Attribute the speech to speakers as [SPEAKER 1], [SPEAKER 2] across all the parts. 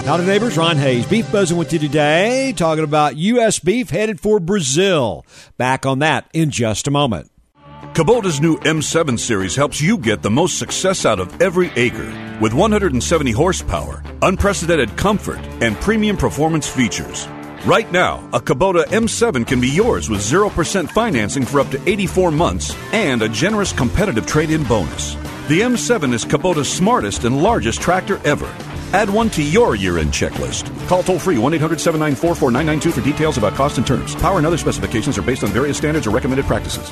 [SPEAKER 1] Howdy neighbors, Ron Hayes. Beef Buzzing with you today, talking about U.S. beef headed for Brazil. Back on that in just a moment.
[SPEAKER 2] Kubota's new M7 series helps you get the most success out of every acre. With 170 horsepower, unprecedented comfort, and premium performance features. Right now, a Kubota M7 can be yours with 0% financing for up to 84 months and a generous competitive trade-in bonus. The M7 is Kubota's smartest and largest tractor ever. Add one to your year-end checklist. Call toll-free 1-800-794-4992 for details about cost and terms. Power and other specifications are based on various standards or recommended practices.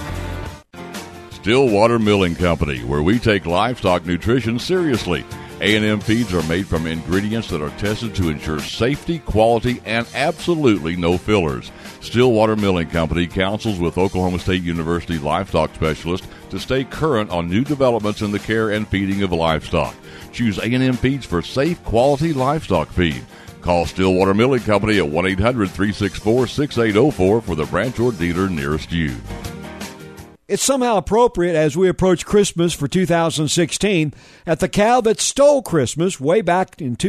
[SPEAKER 3] Stillwater Milling Company, where we take livestock nutrition seriously. A&M feeds are made from ingredients that are tested to ensure safety, quality, and absolutely no fillers. Stillwater Milling Company counsels with Oklahoma State University livestock specialists to stay current on new developments in the care and feeding of livestock. Choose A&M feeds for safe, quality livestock feed. Call Stillwater Milling Company at 1-800-364-6804 for the branch or dealer nearest you.
[SPEAKER 1] It's somehow appropriate as we approach Christmas for 2016 that the cow that stole Christmas way back in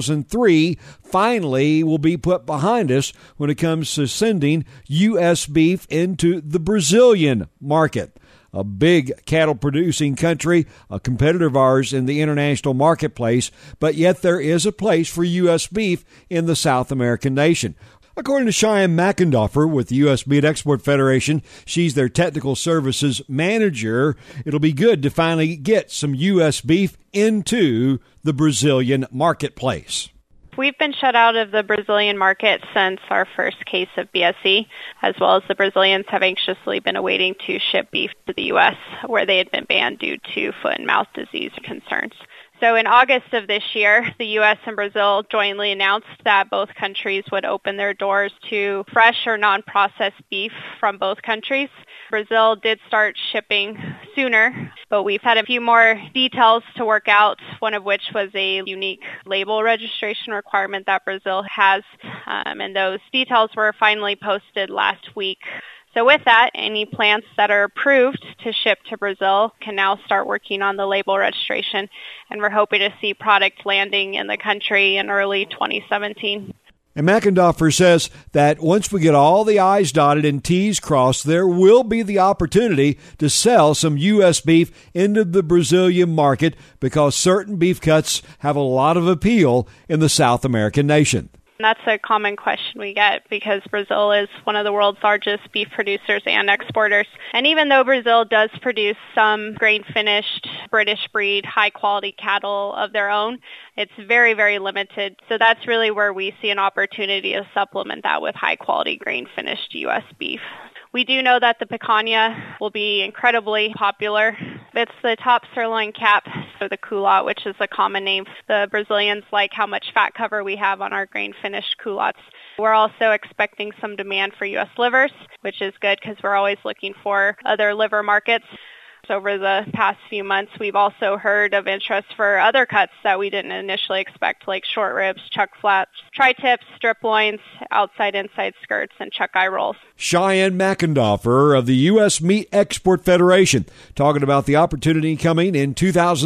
[SPEAKER 1] 2003 finally will be put behind us when it comes to sending U.S. beef into the Brazilian market. A big cattle-producing country, a competitor of ours in the international marketplace, but yet there is a place for U.S. beef in the South American nation. According to Cheyenne McIndoffer with the U.S. Meat Export Federation, she's their technical services manager. It'll be good to finally get some U.S. beef into the Brazilian marketplace.
[SPEAKER 4] We've been shut out of the Brazilian market since our first case of BSE, as well as the Brazilians have anxiously been awaiting to ship beef to the U.S., where they had been banned due to foot and mouth disease concerns. So in August of this year, the U.S. and Brazil jointly announced that both countries would open their doors to fresh or non-processed beef from both countries. Brazil did start shipping sooner, but we've had a few more details to work out, one of which was a unique label registration requirement that Brazil has, and those details were finally posted last week. So with that, any plants that are approved to ship to Brazil can now start working on the label registration, and we're hoping to see product landing in the country in early 2017.
[SPEAKER 1] And McIndoffer says that once we get all the I's dotted and T's crossed, there will be the opportunity to sell some U.S. beef into the Brazilian market because certain beef cuts have a lot of appeal in the South American nation.
[SPEAKER 4] That's a common question we get because Brazil is one of the world's largest beef producers and exporters. And even though Brazil does produce some grain-finished British breed, high-quality cattle of their own, it's very, very limited. So that's really where we see an opportunity to supplement that with high-quality grain-finished U.S. beef. We do know that the picanha will be incredibly popular. It's the top sirloin cap, so the culotte, which is a common name. The Brazilians like how much fat cover we have on our grain-finished culottes. We're also expecting some demand for U.S. livers, which is good because we're always looking for other liver markets. Over the past few months, we've also heard of interest for other cuts that we didn't initially expect, like short ribs, chuck flats, tri-tips, strip loins, outside-inside skirts, and chuck eye rolls.
[SPEAKER 1] Cheyenne McIndoffer of the U.S. Meat Export Federation talking about the opportunity coming in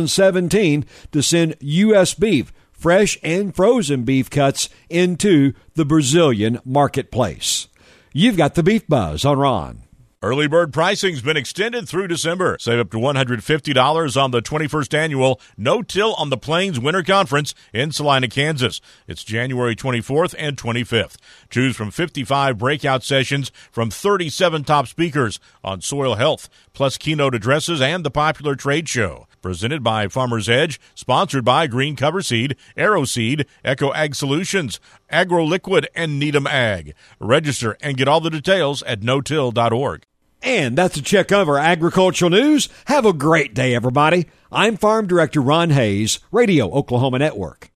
[SPEAKER 1] 2017 to send U.S. beef, fresh and frozen beef cuts, into the Brazilian marketplace. You've got the Beef Buzz on Ron.
[SPEAKER 5] Early bird pricing's been extended through December. Save up to $150 on the 21st annual No-Till on the Plains Winter Conference in Salina, Kansas. It's January 24th and 25th. Choose from 55 breakout sessions from 37 top speakers on soil health, plus keynote addresses and the popular trade show. Presented by Farmer's Edge, sponsored by Green Cover Seed, Arrow Seed, Echo Ag Solutions, AgroLiquid, and Needham Ag. Register and get all the details at notill.org.
[SPEAKER 1] And that's a check of our agricultural news. Have a great day, everybody. I'm Farm Director Ron Hayes, Radio Oklahoma Network.